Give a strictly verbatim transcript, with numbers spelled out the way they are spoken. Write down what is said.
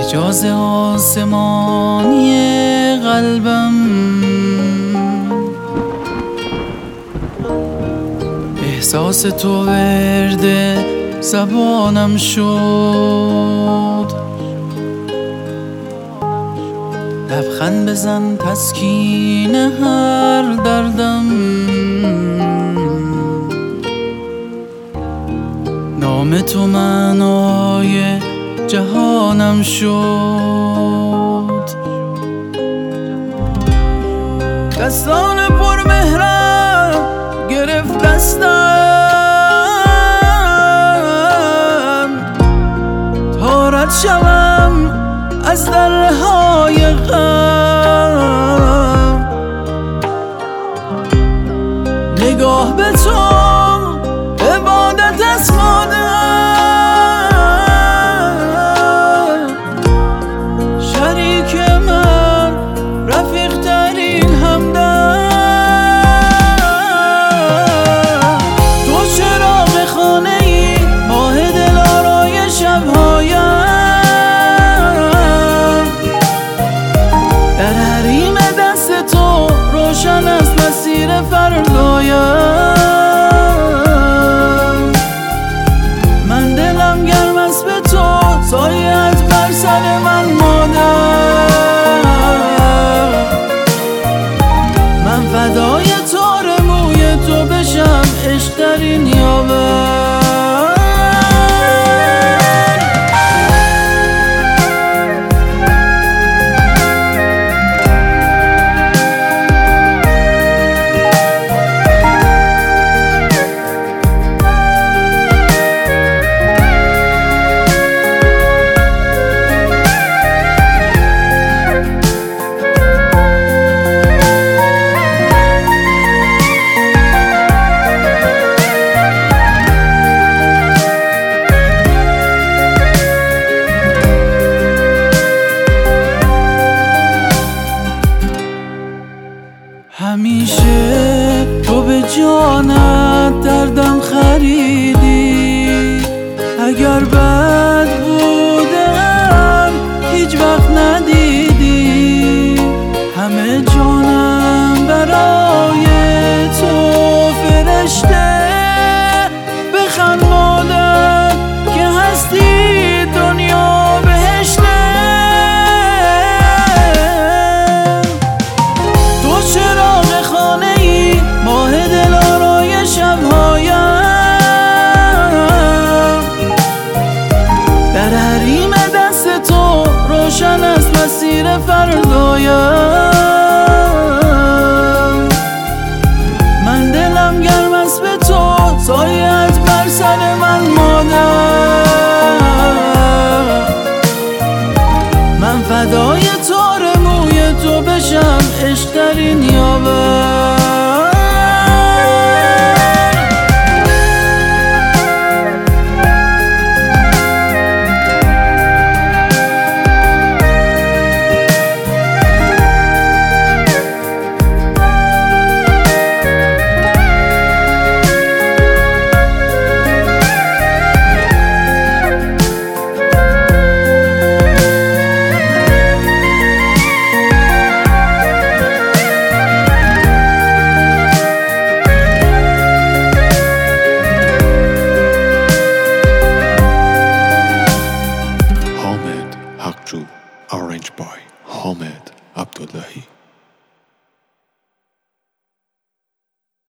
حجاز آسمانی قلبم، احساس تو ورد زبانم شد. لبخند بزن تسکین هر دردم، نام تو معنای جهانم شد. دستان پر مهرم گرفت دستم تا رد شوم از درهای غم. نگاه به تو عبادت است مادر، شریک من رفیق ترین همدم. تو چراغ خانه ای ماه دلارای شبهایم، در حریم دست تو روشن است مسیر فردایم. من دلم گرم است به تو، سایه‌ات بر سر من مادر. من فدای تار موی تو بشم، عشق ترین یاور. همیشه تو به جانت دردم خریدی، اگر بد بودم هیچ وقت ندیدی. همه جانم برای تو فرشته، بخند مادر که هستی دنیا بهشته. در حریم دست تو روشن است مسیر فردایم. من دلم گرم است به تو، سایه‌ات بر سر من مادر. من فدای تار موی تو بشم، عشق ترین یاور. Arranged by Ahmed Abdullahi.